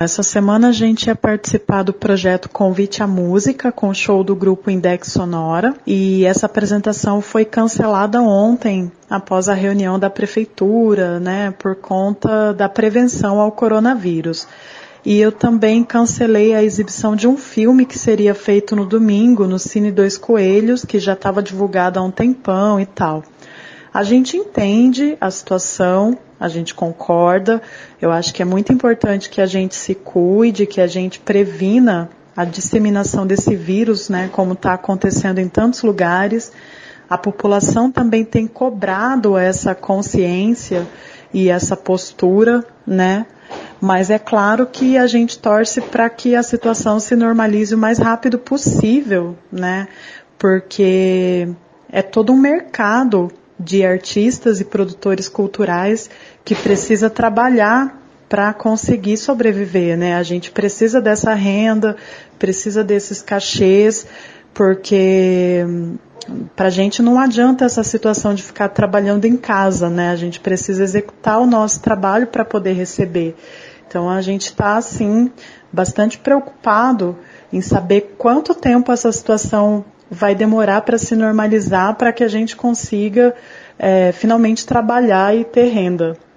Essa semana a gente ia participar do projeto Convite à Música, com o show do grupo Index Sonora, e essa apresentação foi cancelada ontem, após a reunião da prefeitura, né, por conta da prevenção ao coronavírus. E eu também cancelei a exibição de um filme que seria feito no domingo, no Cine Dois Coelhos, que já estava divulgado há um tempão e tal. A gente entende a situação, a gente concorda, eu acho que é muito importante que a gente se cuide, que a gente previna a disseminação desse vírus, né, como está acontecendo em tantos lugares. A população também tem cobrado essa consciência e essa postura, né, mas é claro que a gente torce para que a situação se normalize o mais rápido possível, né, porque é todo um mercado de artistas e produtores culturais que precisa trabalhar para conseguir sobreviver, né? A gente precisa dessa renda, precisa desses cachês, porque para a gente não adianta essa situação de ficar trabalhando em casa, né? A gente precisa executar o nosso trabalho para poder receber. Então a gente está, assim, bastante preocupado em saber quanto tempo essa situação vai demorar para se normalizar, para que a gente consiga finalmente trabalhar e ter renda.